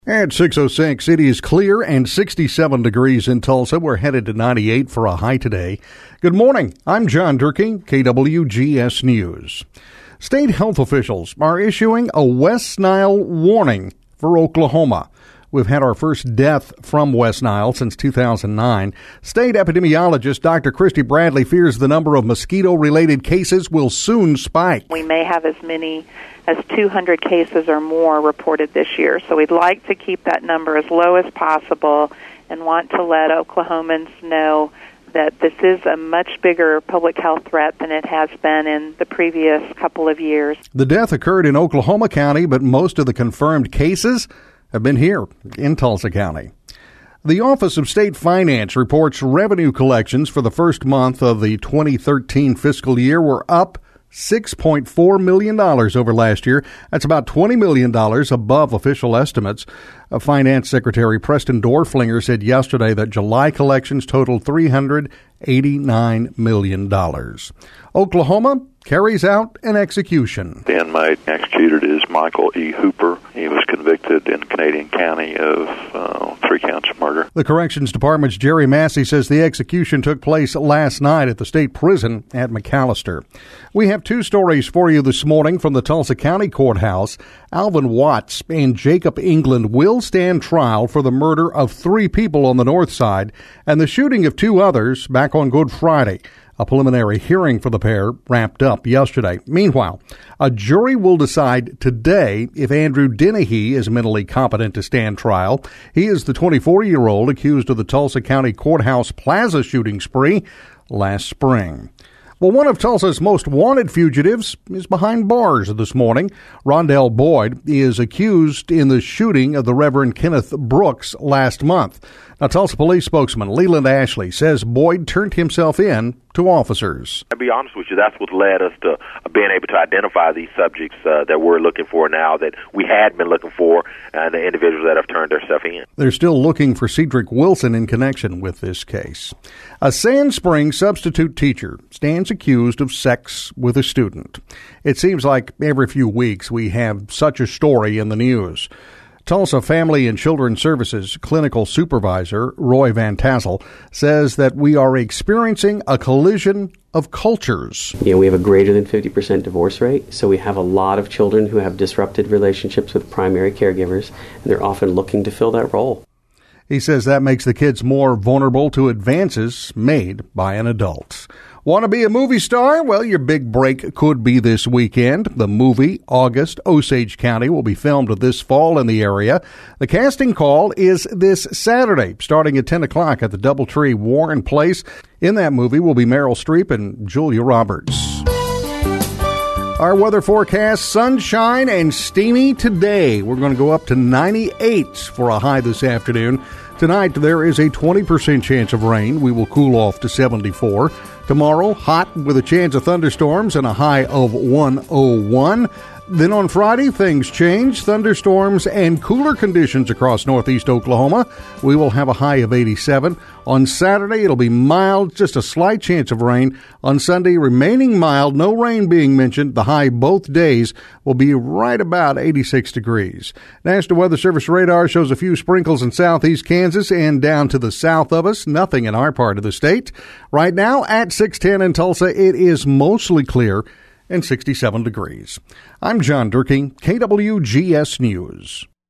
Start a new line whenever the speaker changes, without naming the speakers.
At 6:06, it is clear and 67 degrees in Tulsa. We're headed to 98 for a high today. Good morning. I'm John Durkee, KWGS News. State health officials are issuing a West Nile warning for Oklahoma. We've had our first death from West Nile since 2009. State epidemiologist Dr. Christy Bradley fears the number of mosquito-related cases will soon spike.
We may have as many as 200 cases or more reported this year. So we'd like to keep that number as low as possible and want to let Oklahomans know that this is a much bigger public health threat than it has been in the previous couple of years.
The death occurred in Oklahoma County, but most of the confirmed cases have been here in Tulsa County. The Office of State Finance reports revenue collections for the first month of the 2013 fiscal year were up $6.4 million over last year. That's about $20 million above official estimates. Finance Secretary Preston Dorflinger said yesterday that July collections totaled $389 million. Oklahoma carries out an execution.
The inmate executed is Michael E. Hooper. He was convicted in Canadian County of 3 counts of murder.
The Corrections Department's Jerry Massey says the execution took place last night at the state prison at McAllister. We have 2 stories for you this morning from the Tulsa County Courthouse. Alvin Watts and Jacob England will stand trial for the murder of 3 people on the north side and the shooting of 2 others back on Good Friday. A preliminary hearing for the pair wrapped up yesterday. Meanwhile, a jury will decide today if Andrew Dennehy is mentally competent to stand trial. He is the 24-year-old accused of the Tulsa County Courthouse Plaza shooting spree last spring. Well, one of Tulsa's most wanted fugitives is behind bars this morning. Rondell Boyd is accused in the shooting of the Reverend Kenneth Brooks last month. Now, Tulsa police spokesman Leland Ashley says Boyd turned himself in to officers.
To be honest with you, that's what led us to being able to identify these subjects that we're looking for now, that we had been looking for, and the individuals that have turned themselves in.
They're still looking for Cedric Wilson in connection with this case. A Sand Springs substitute teacher stands accused of sex with a student. It seems like every few weeks we have such a story in the news. Tulsa Family and Children's Services clinical supervisor Roy Van Tassel says that we are experiencing a collision of cultures.
Yeah, we have a greater than 50% divorce rate, so we have a lot of children who have disrupted relationships with primary caregivers, and they're often looking to fill that role.
He says that makes the kids more vulnerable to advances made by an adult. Want to be a movie star? Well, your big break could be this weekend. The movie, August, Osage County, will be filmed this fall in the area. The casting call is this Saturday, starting at 10 o'clock at the Doubletree Warren Place. In that movie will be Meryl Streep and Julia Roberts. Our weather forecast, sunshine and steamy today. We're going to go up to 98 for a high this afternoon. Tonight, there is a 20% chance of rain. We will cool off to 74. Tomorrow, hot with a chance of thunderstorms and a high of 101. Then on Friday, things change. Thunderstorms and cooler conditions across northeast Oklahoma. We will have a high of 87. On Saturday, it'll be mild, just a slight chance of rain. On Sunday, remaining mild, no rain being mentioned. The high both days will be right about 86 degrees. National Weather Service radar shows a few sprinkles in southeast Kansas and down to the south of us. Nothing in our part of the state. Right now at 610 in Tulsa, it is mostly clear and 67 degrees. I'm John Durkee, KWGS News.